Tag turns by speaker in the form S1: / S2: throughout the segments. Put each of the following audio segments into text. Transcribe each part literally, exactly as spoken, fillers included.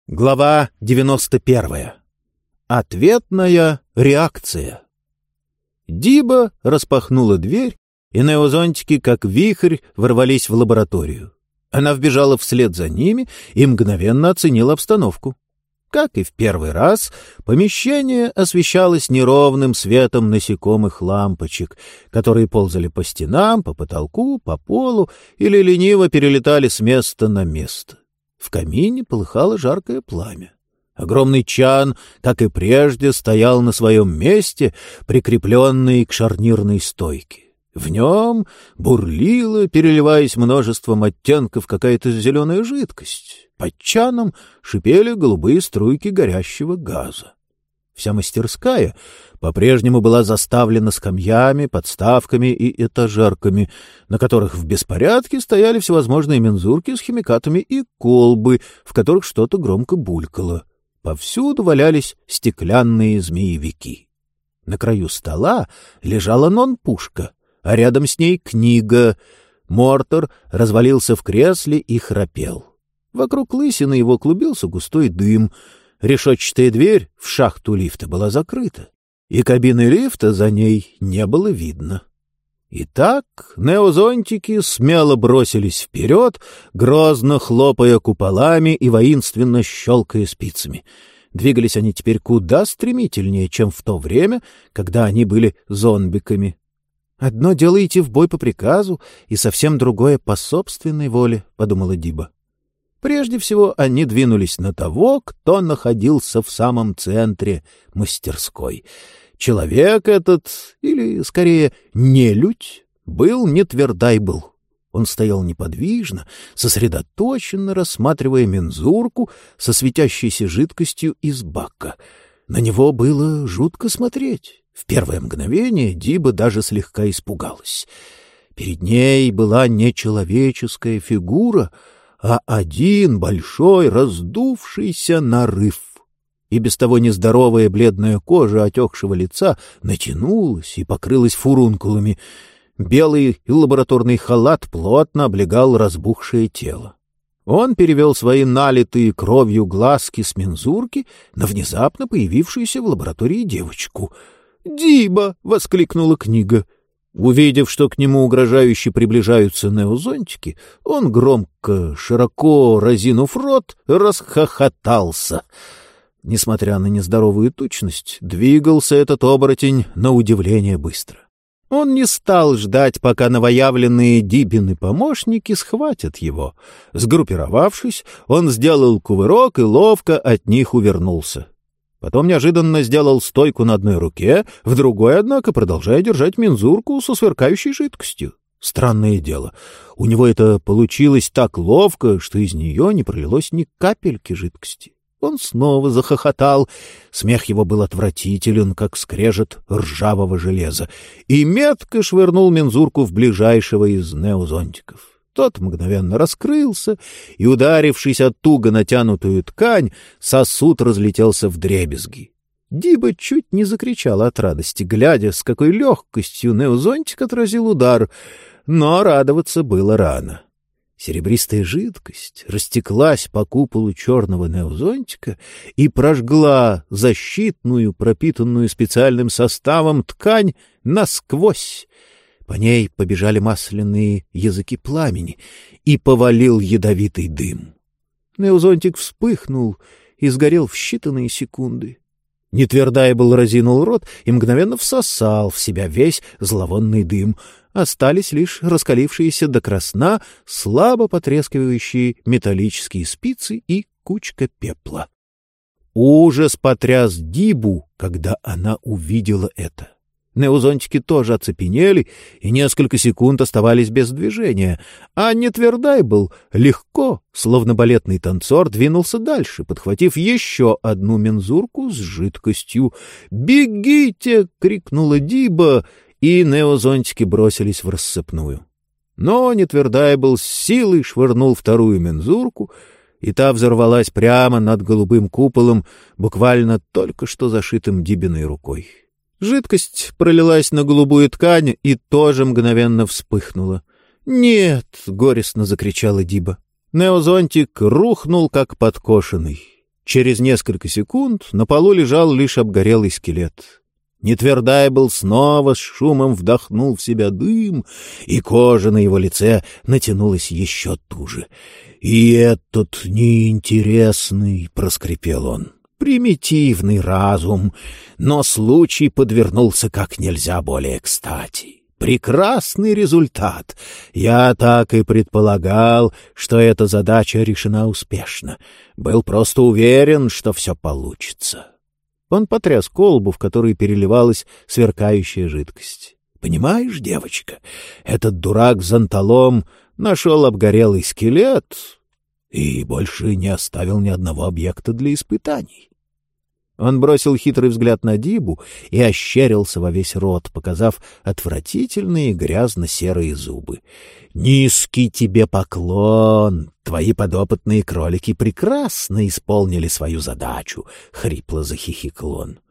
S1: Глава девяносто первая. Ответная реакция. Диба распахнула дверь, и неозонтики, как вихрь, ворвались в лабораторию. Она вбежала вслед за ними и мгновенно оценила обстановку. Как и в первый раз, помещение освещалось неровным светом насекомых лампочек, которые ползали по стенам, по потолку, по полу или лениво перелетали с места на место. В камине полыхало жаркое пламя. Огромный чан, как и прежде, стоял на своем месте, прикрепленный к шарнирной стойке. В нем бурлила, переливаясь множеством оттенков, какая-то зеленая жидкость. Под чаном шипели голубые струйки горящего газа. Вся мастерская по-прежнему была заставлена скамьями, подставками и этажерками, на которых в беспорядке стояли всевозможные мензурки с химикатами и колбы, в которых что-то громко булькало. Повсюду валялись стеклянные змеевики. На краю стола лежала нон-пушка, а рядом с ней книга. Мортер развалился в кресле и храпел. Вокруг лысины его клубился густой дым. Решетчатая дверь в шахту лифта была закрыта, и кабины лифта за ней не было видно. Итак, неозонтики смело бросились вперед, грозно хлопая куполами и воинственно щелкая спицами. Двигались они теперь куда стремительнее, чем в то время, когда они были зомбиками. «Одно дело идти в бой по приказу, и совсем другое по собственной воле», — подумала Диба. Прежде всего они двинулись на того, кто находился в самом центре мастерской. Человек этот, или, скорее, нелюдь, был Нетвердайбл. Он стоял неподвижно, сосредоточенно рассматривая мензурку со светящейся жидкостью из бака. На него было жутко смотреть. В первое мгновение Диба даже слегка испугалась. Перед ней была не человеческая фигура, а один большой раздувшийся нарыв. И без того нездоровая бледная кожа отекшего лица натянулась и покрылась фурункулами. Белый лабораторный халат плотно облегал разбухшее тело. Он перевел свои налитые кровью глазки с мензурки на внезапно появившуюся в лаборатории девочку. «Диба!» — воскликнула книга. Увидев, что к нему угрожающе приближаются неозонтики, он громко, широко разинув рот, расхохотался. Несмотря на нездоровую тучность, двигался этот оборотень на удивление быстро. Он не стал ждать, пока новоявленные Дибины помощники схватят его. Сгруппировавшись, он сделал кувырок и ловко от них увернулся. Потом неожиданно сделал стойку на одной руке, в другой, однако, продолжая держать мензурку со сверкающей жидкостью. Странное дело, у него это получилось так ловко, что из нее не пролилось ни капельки жидкости. Он снова захохотал. Смех его был отвратителен, как скрежет ржавого железа, и метко швырнул мензурку в ближайшего из неозонтиков. Тот мгновенно раскрылся, и, ударившись о туго натянутую ткань, сосуд разлетелся вдребезги. Диба чуть не закричала от радости, глядя, с какой легкостью неозонтик отразил удар, но радоваться было рано. Серебристая жидкость растеклась по куполу черного неозонтика и прожгла защитную, пропитанную специальным составом ткань насквозь. По ней побежали масляные языки пламени, и повалил ядовитый дым. Неозонтик вспыхнул и сгорел в считанные секунды. Нетвердайбл разинул рот и мгновенно всосал в себя весь зловонный дым. Остались лишь раскалившиеся до красна, слабо потрескивающие металлические спицы и кучка пепла. Ужас потряс Дибу, когда она увидела это. Неозонтики тоже оцепенели и несколько секунд оставались без движения, а Нетвердайбл легко, словно балетный танцор, двинулся дальше, подхватив еще одну мензурку с жидкостью. «Бегите!» — крикнула Диба, и неозонтики бросились в рассыпную. Но Нетвердайбл с силой швырнул вторую мензурку, и та взорвалась прямо над голубым куполом, буквально только что зашитым Дибиной рукой. Жидкость пролилась на голубую ткань и тоже мгновенно вспыхнула. «Нет!» — горестно закричала Диба. Неозонтик рухнул, как подкошенный. Через несколько секунд на полу лежал лишь обгорелый скелет. Нетвердайбл снова с шумом вдохнул в себя дым, и кожа на его лице натянулась еще туже. «И этот неинтересный», — проскрипел он, — «примитивный разум, но случай подвернулся как нельзя более кстати. Прекрасный результат. Я так и предполагал, что эта задача решена успешно. Был просто уверен, что все получится». Он потряс колбу, в которой переливалась сверкающая жидкость. «Понимаешь, девочка, этот дурак Зонталом нашел обгорелый скелет и больше не оставил ни одного объекта для испытаний». Он бросил хитрый взгляд на Дибу и ощерился во весь рот, показав отвратительные грязно-серые зубы. «Низкий тебе поклон! Твои подопытные кролики прекрасно исполнили свою задачу!» — хрипло захихикал он.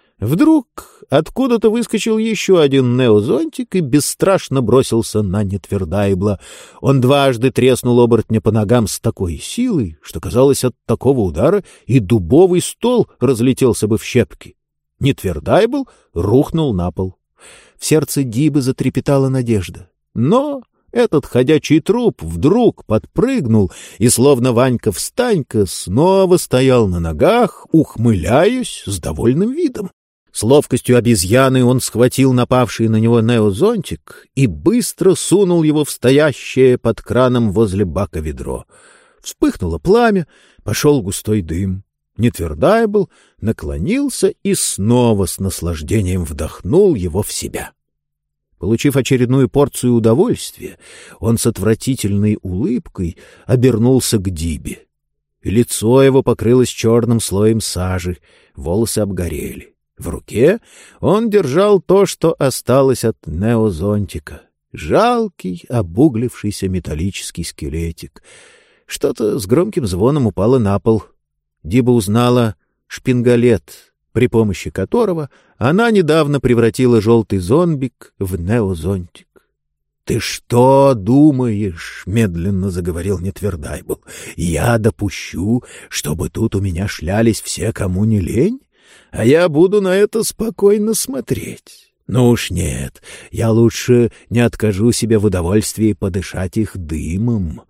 S1: Вдруг откуда-то выскочил еще один неозонтик и бесстрашно бросился на Нетвердайбла. Он дважды треснул оборотня по ногам с такой силой, что, казалось, от такого удара и дубовый стол разлетелся бы в щепки. Нетвердайбл рухнул на пол. В сердце Дибы затрепетала надежда. Но этот ходячий труп вдруг подпрыгнул и, словно Ванька-встанька, снова стоял на ногах, ухмыляясь с довольным видом. С ловкостью обезьяны он схватил напавший на него неозонтик и быстро сунул его в стоящее под краном возле бака ведро. Вспыхнуло пламя, пошел густой дым. Нетвердайбл наклонился и снова с наслаждением вдохнул его в себя. Получив очередную порцию удовольствия, он с отвратительной улыбкой обернулся к Дибе. Лицо его покрылось черным слоем сажи, волосы обгорели. В руке он держал то, что осталось от неозонтика. Жалкий, обуглившийся металлический скелетик. Что-то с громким звоном упало на пол. Диба узнала шпингалет, при помощи которого она недавно превратила желтый зомбик в неозонтик. — Ты что думаешь? — медленно заговорил Нетвердайбл. — Я допущу, чтобы тут у меня шлялись все, кому не лень? А я буду на это спокойно смотреть. Ну уж нет, я лучше не откажу себе в удовольствии подышать их дымом.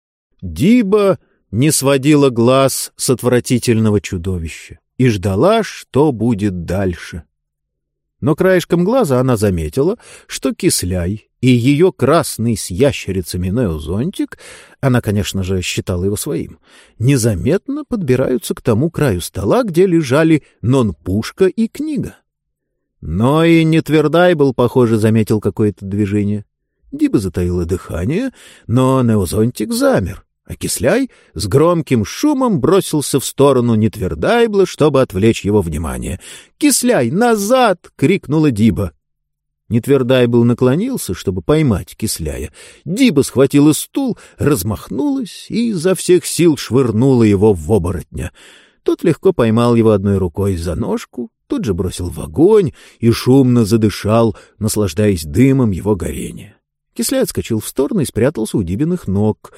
S1: Диба не сводила глаз с отвратительного чудовища и ждала, что будет дальше. Но краешком глаза она заметила, что Кисляй и ее красный с ящерицами неозонтик, она, конечно же, считала его своим, незаметно подбираются к тому краю стола, где лежали нон-пушка и книга. Но и Нетвердайбл, похоже, заметил какое-то движение. Диба затаила дыхание, но неозонтик замер, а Кисляй с громким шумом бросился в сторону Нетвердайбла, чтобы отвлечь его внимание. «Кисляй, назад!» — крикнула Диба. Нетвердайбл наклонился, чтобы поймать Кисляя. Диба схватила стул, размахнулась и изо всех сил швырнула его в оборотня. Тот легко поймал его одной рукой за ножку, тут же бросил в огонь и шумно задышал, наслаждаясь дымом его горения. Кисляй отскочил в сторону и спрятался у Дибиных ног.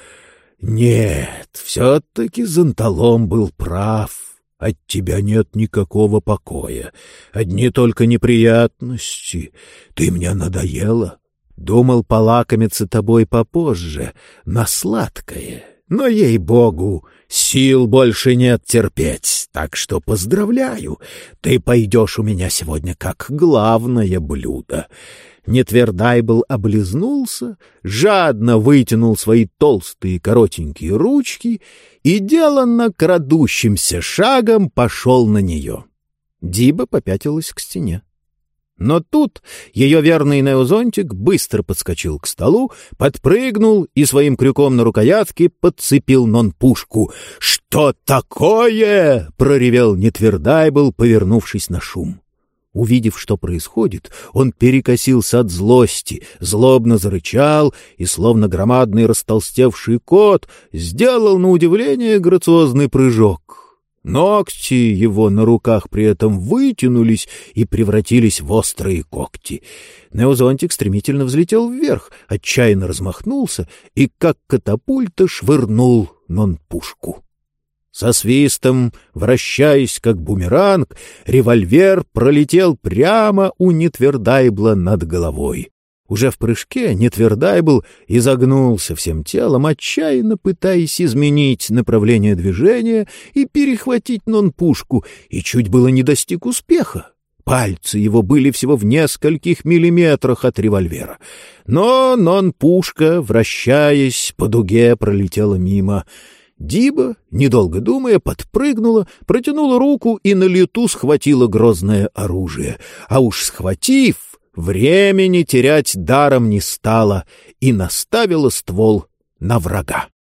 S1: Нет, все-таки Зонталом был прав. От тебя нет никакого покоя. Одни только неприятности. Ты мне надоела. Думал полакомиться тобой попозже, на сладкое. Но, ей-богу, сил больше нет терпеть, так что поздравляю. Ты пойдешь у меня сегодня как главное блюдо». Нетвердайбл облизнулся, жадно вытянул свои толстые коротенькие ручки и деланно крадущимся шагом пошел на нее. Диба попятилась к стене. Но тут ее верный неозонтик быстро подскочил к столу, подпрыгнул и своим крюком на рукоятке подцепил нон-пушку. «Что такое?» — проревел Нетвердайбл, повернувшись на шум. Увидев, что происходит, он перекосился от злости, злобно зарычал и, словно громадный растолстевший кот, сделал на удивление грациозный прыжок. Ногти его на руках при этом вытянулись и превратились в острые когти. Неозонтик стремительно взлетел вверх, отчаянно размахнулся и, как катапульта, швырнул нон-пушку. Со свистом, вращаясь как бумеранг, револьвер пролетел прямо у Нетвердайбла над головой. Уже в прыжке Нетвердайбл изогнулся всем телом, отчаянно пытаясь изменить направление движения и перехватить нон-пушку, и чуть было не достиг успеха. Пальцы его были всего в нескольких миллиметрах от револьвера. Но нон-пушка, вращаясь, по дуге пролетела мимо. Диба, недолго думая, подпрыгнула, протянула руку и на лету схватила грозное оружие. А уж схватив, времени терять даром не стало и наставила ствол на врага.